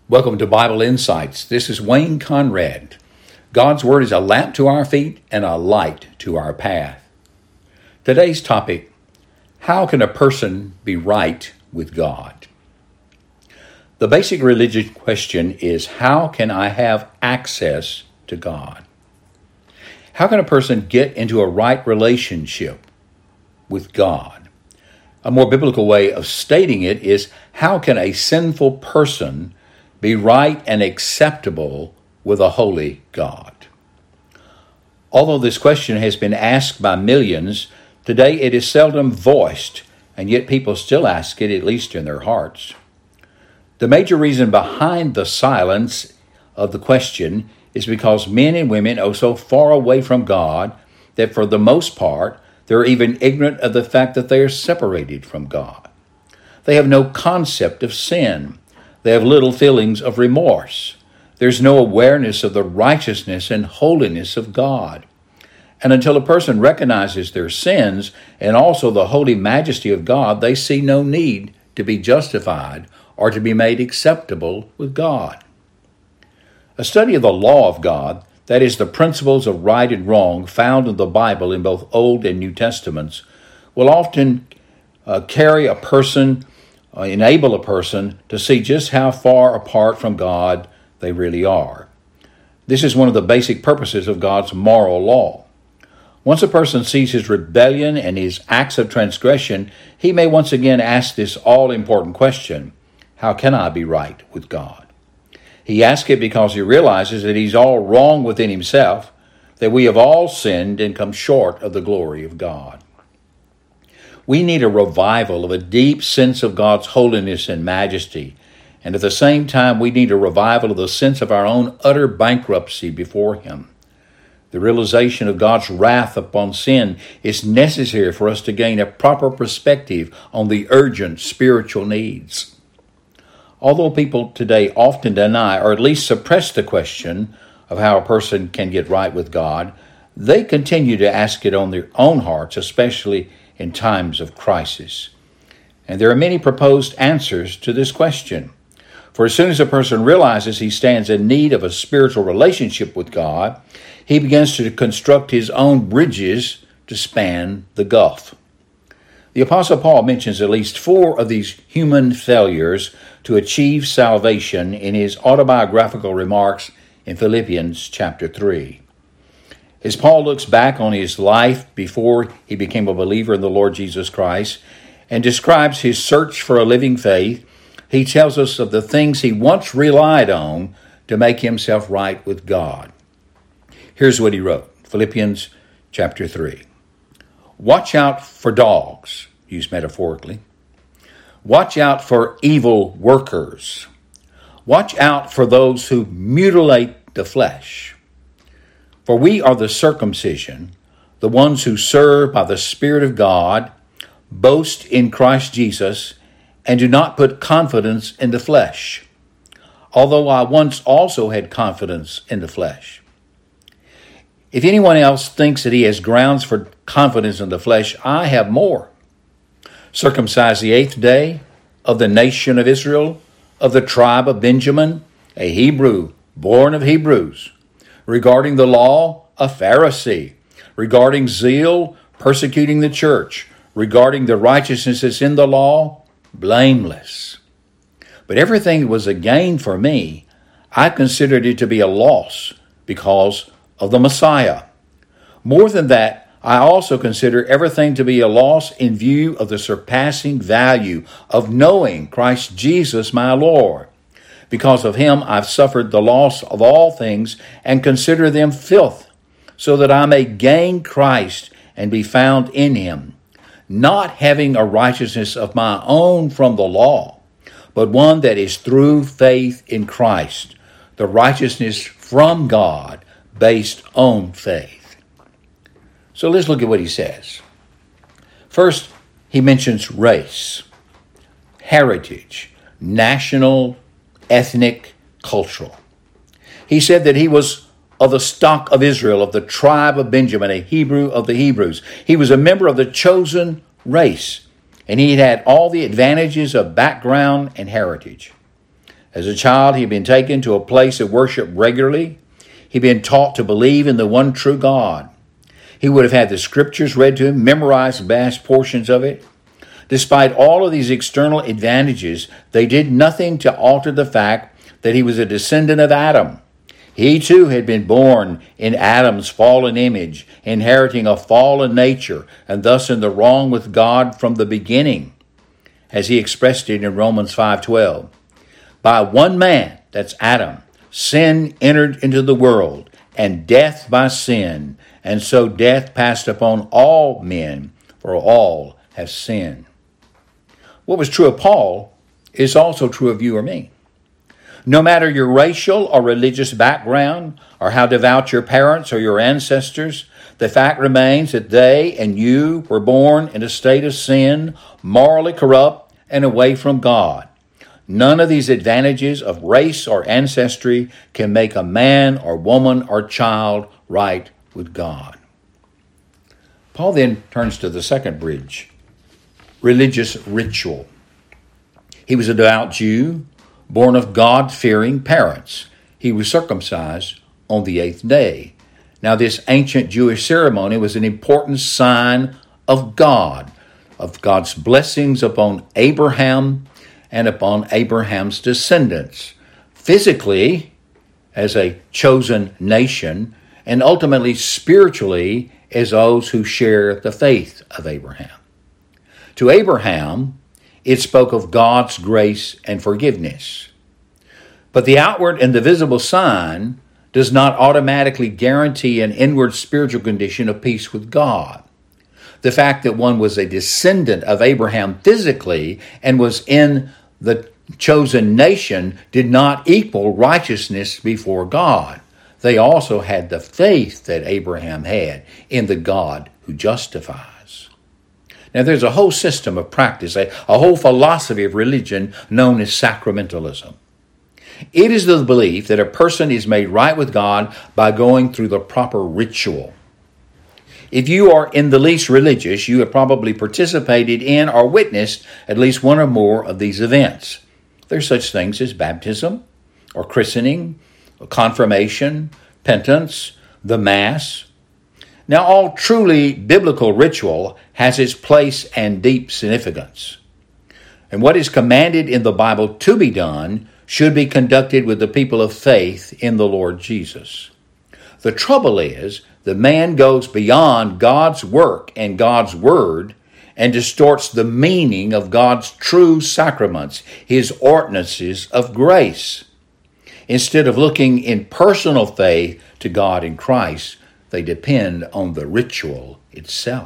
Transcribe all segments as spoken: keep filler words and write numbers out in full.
Welcome to Bible Insights. This is Wayne Conrad. God's Word is a lamp to our feet and a light to our path. Today's topic, how can a person be right with God? The basic religious question is, how can I have access to God? How can a person get into a right relationship with God? A more biblical way of stating it is, how can a sinful person be right and acceptable with a holy God? Although this question has been asked by millions, today it is seldom voiced, and yet people still ask it, at least in their hearts. The major reason behind the silence of the question is because men and women are so far away from God that for the most part, they're even ignorant of the fact that they are separated from God. They have no concept of sin. They have little feelings of remorse. There's no awareness of the righteousness and holiness of God. And until a person recognizes their sins and also the holy majesty of God, they see no need to be justified or to be made acceptable with God. A study of the law of God, that is, the principles of right and wrong found in the Bible in both Old and New Testaments, will often uh, carry a person Uh, enable a person to see just how far apart from God they really are. This is one of the basic purposes of God's moral law. Once a person sees his rebellion and his acts of transgression, he may once again ask this all-important question, how can I be right with God? He asks it because he realizes that he's all wrong within himself, that we have all sinned and come short of the glory of God. We need a revival of a deep sense of God's holiness and majesty. And at the same time, we need a revival of the sense of our own utter bankruptcy before Him. The realization of God's wrath upon sin is necessary for us to gain a proper perspective on the urgent spiritual needs. Although people today often deny or at least suppress the question of how a person can get right with God, they continue to ask it on their own hearts, especially in times of crisis. And there are many proposed answers to this question. For as soon as a person realizes he stands in need of a spiritual relationship with God, he begins to construct his own bridges to span the gulf. The Apostle Paul mentions at least four of these human failures to achieve salvation in his autobiographical remarks in Philippians chapter three. As Paul looks back on his life before he became a believer in the Lord Jesus Christ and describes his search for a living faith, he tells us of the things he once relied on to make himself right with God. Here's what he wrote, Philippians chapter three. Watch out for dogs, used metaphorically. Watch out for evil workers. Watch out for those who mutilate the flesh. For we are the circumcision, the ones who serve by the Spirit of God, boast in Christ Jesus, and do not put confidence in the flesh, although I once also had confidence in the flesh. If anyone else thinks that he has grounds for confidence in the flesh, I have more. Circumcised the eighth day, of the nation of Israel, of the tribe of Benjamin, a Hebrew, born of Hebrews. Regarding the law, a Pharisee. Regarding zeal, persecuting the church. Regarding the righteousness that's in the law, blameless. But everything that was a gain for me, I considered it to be a loss because of the Messiah. More than that, I also consider everything to be a loss in view of the surpassing value of knowing Christ Jesus my Lord. Because of him, I've suffered the loss of all things and consider them filth, so that I may gain Christ and be found in him, not having a righteousness of my own from the law, but one that is through faith in Christ, the righteousness from God based on faith. So let's look at what he says. First, he mentions race, heritage, national, ethnic, cultural. He said that he was of the stock of Israel, of the tribe of Benjamin, a Hebrew of the Hebrews. He was a member of the chosen race, and he had had all the advantages of background and heritage. As a child, he'd been taken to a place of worship regularly. He'd been taught to believe in the one true God. He would have had the scriptures read to him, memorized vast portions of it. Despite all of these external advantages, they did nothing to alter the fact that he was a descendant of Adam. He too had been born in Adam's fallen image, inheriting a fallen nature, and thus in the wrong with God from the beginning, as he expressed it in Romans five twelve. By one man, that's Adam, sin entered into the world, and death by sin, and so death passed upon all men, for all have sinned. What was true of Paul is also true of you or me. No matter your racial or religious background, or how devout your parents or your ancestors, the fact remains that they and you were born in a state of sin, morally corrupt, and away from God. None of these advantages of race or ancestry can make a man or woman or child right with God. Paul then turns to the second bridge, religious ritual. He was a devout Jew, born of God-fearing parents. He was circumcised on the eighth day. Now, this ancient Jewish ceremony was an important sign of God, of God's blessings upon Abraham and upon Abraham's descendants, physically as a chosen nation, and ultimately spiritually as those who share the faith of Abraham. To Abraham, it spoke of God's grace and forgiveness. But the outward and the visible sign does not automatically guarantee an inward spiritual condition of peace with God. The fact that one was a descendant of Abraham physically and was in the chosen nation did not equal righteousness before God. They also had the faith that Abraham had in the God who justifies. Now, there's a whole system of practice, a, a whole philosophy of religion known as sacramentalism. It is the belief that a person is made right with God by going through the proper ritual. If you are in the least religious, you have probably participated in or witnessed at least one or more of these events. There's such things as baptism, or christening, or confirmation, penance, the Mass. Now, all truly biblical ritual has its place and deep significance. And what is commanded in the Bible to be done should be conducted with the people of faith in the Lord Jesus. The trouble is, the man goes beyond God's work and God's word and distorts the meaning of God's true sacraments, his ordinances of grace. Instead of looking in personal faith to God in Christ, they depend on the ritual itself.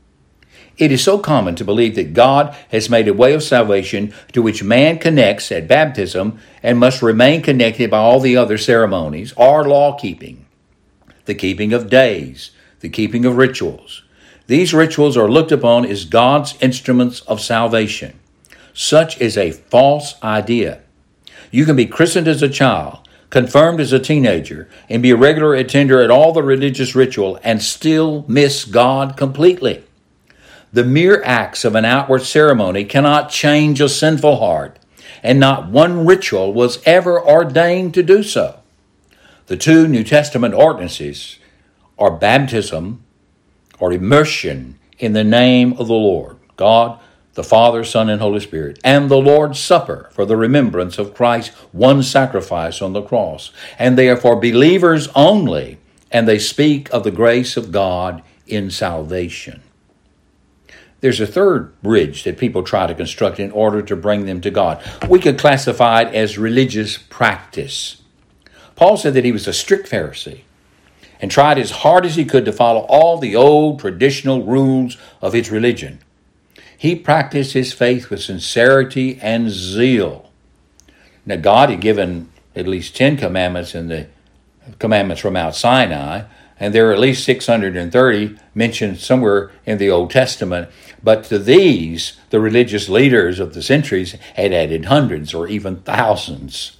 It is so common to believe that God has made a way of salvation to which man connects at baptism and must remain connected by all the other ceremonies or law-keeping, the keeping of days, the keeping of rituals. These rituals are looked upon as God's instruments of salvation. Such is a false idea. You can be christened as a child, confirmed as a teenager, and be a regular attender at all the religious ritual and still miss God completely. The mere acts of an outward ceremony cannot change a sinful heart, and not one ritual was ever ordained to do so. The two New Testament ordinances are baptism or immersion in the name of the Lord, God, the Father, Son, and Holy Spirit, and the Lord's Supper for the remembrance of Christ's one sacrifice on the cross. And they are for believers only, and they speak of the grace of God in salvation. There's a third bridge that people try to construct in order to bring them to God. We could classify it as religious practice. Paul said that he was a strict Pharisee and tried as hard as he could to follow all the old traditional rules of his religion. He practiced his faith with sincerity and zeal. Now, God had given at least ten commandments in the commandments from Mount Sinai, and there are at least six hundred thirty mentioned somewhere in the Old Testament. But to these, the religious leaders of the centuries had added hundreds or even thousands.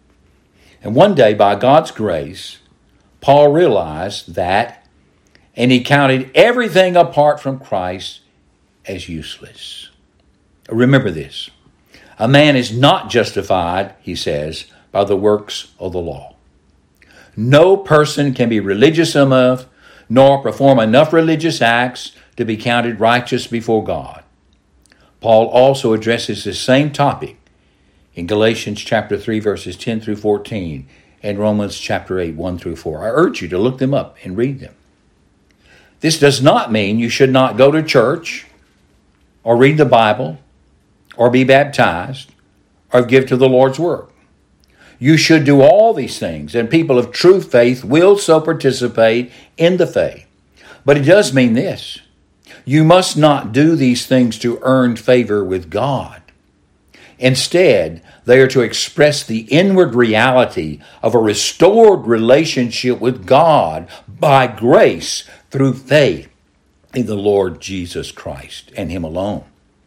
And one day, by God's grace, Paul realized that, and he counted everything apart from Christ as useless. Remember this. A man is not justified, he says, by the works of the law. No person can be religious enough, nor perform enough religious acts to be counted righteous before God. Paul also addresses this same topic in Galatians chapter three, verses ten through fourteen, and Romans chapter eight, one through four. I urge you to look them up and read them. This does not mean you should not go to church or read the Bible or be baptized or give to the Lord's work. You should do all these things, and people of true faith will so participate in the faith. But it does mean this: you must not do these things to earn favor with God. Instead, they are to express the inward reality of a restored relationship with God by grace through faith in the Lord Jesus Christ and Him alone.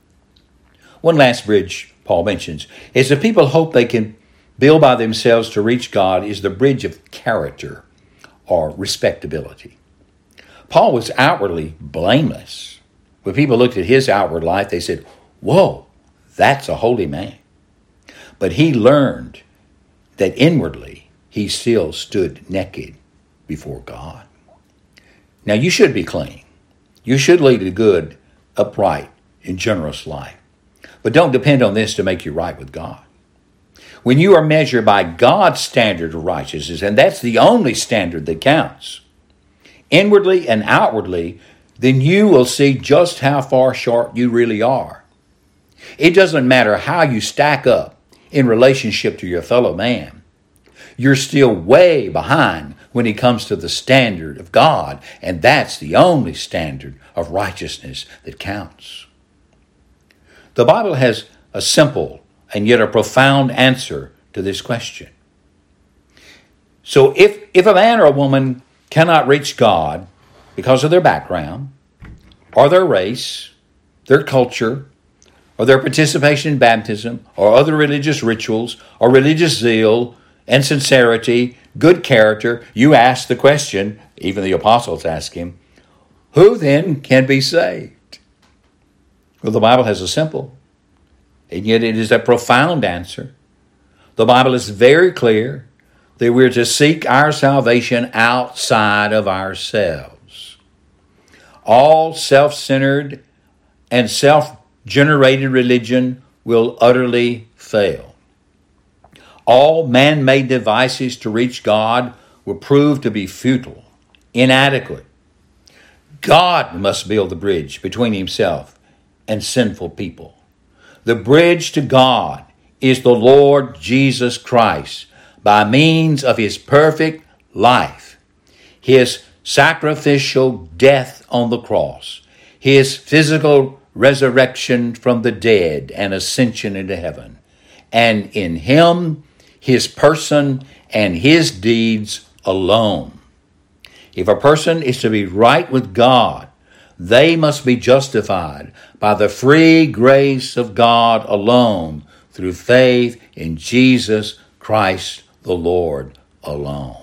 One last bridge Paul mentions is that people hope they can build by themselves to reach God is the bridge of character or respectability. Paul was outwardly blameless. When people looked at his outward life, they said, "Whoa, that's a holy man." But he learned that inwardly he still stood naked before God. Now, you should be clean. You should lead a good, upright, and generous life. But don't depend on this to make you right with God. When you are measured by God's standard of righteousness, and that's the only standard that counts, inwardly and outwardly, then you will see just how far short you really are. It doesn't matter how you stack up in relationship to your fellow man. You're still way behind when it comes to the standard of God, and that's the only standard of righteousness that counts. The Bible has a simple and yet a profound answer to this question. So if, if a man or a woman cannot reach God because of their background, or their race, their culture, or their participation in baptism, or other religious rituals, or religious zeal and sincerity, good character, you ask the question, even the apostles ask him, who then can be saved? Well, the Bible has a simple, and yet it is a profound answer. The Bible is very clear that we're to seek our salvation outside of ourselves. All self-centered and self-generated religion will utterly fail. All man-made devices to reach God will prove to be futile, inadequate. God must build the bridge between Himself and sinful people. The bridge to God is the Lord Jesus Christ by means of His perfect life, His sacrificial death on the cross, His physical resurrection from the dead and ascension into heaven, and in Him, His person and His deeds alone. If a person is to be right with God, they must be justified by the free grace of God alone through faith in Jesus Christ the Lord alone.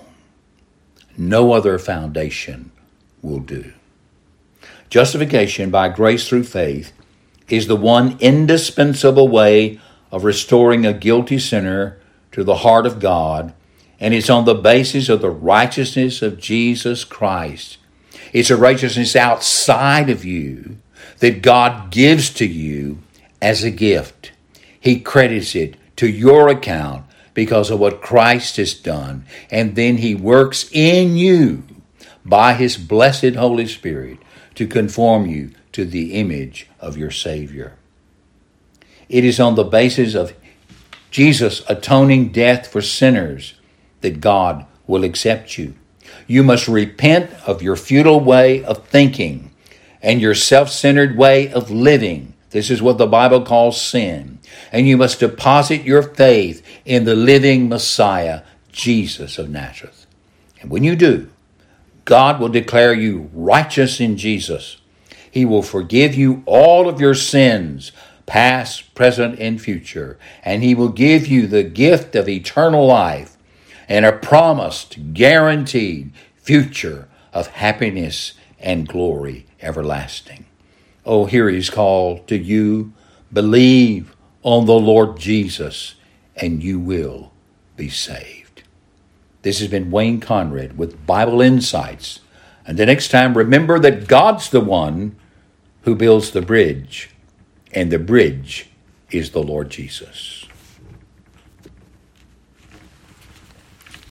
No other foundation will do. Justification by grace through faith is the one indispensable way of restoring a guilty sinner to the heart of God, and it's on the basis of the righteousness of Jesus Christ. It's a righteousness outside of you that God gives to you as a gift. He credits it to your account because of what Christ has done, and then He works in you by His blessed Holy Spirit to conform you to the image of your Savior. It is on the basis of Jesus' atoning death for sinners that God will accept you. You must repent of your futile way of thinking and your self-centered way of living. This is what the Bible calls sin. And you must deposit your faith in the living Messiah, Jesus of Nazareth. And when you do, God will declare you righteous in Jesus. He will forgive you all of your sins, past, present, and future. And He will give you the gift of eternal life and a promised, guaranteed future of happiness and glory everlasting. Oh, here He's called to you, believe on the Lord Jesus, and you will be saved. This has been Wayne Conrad with Bible Insights. And the next time, remember that God's the one who builds the bridge, and the bridge is the Lord Jesus.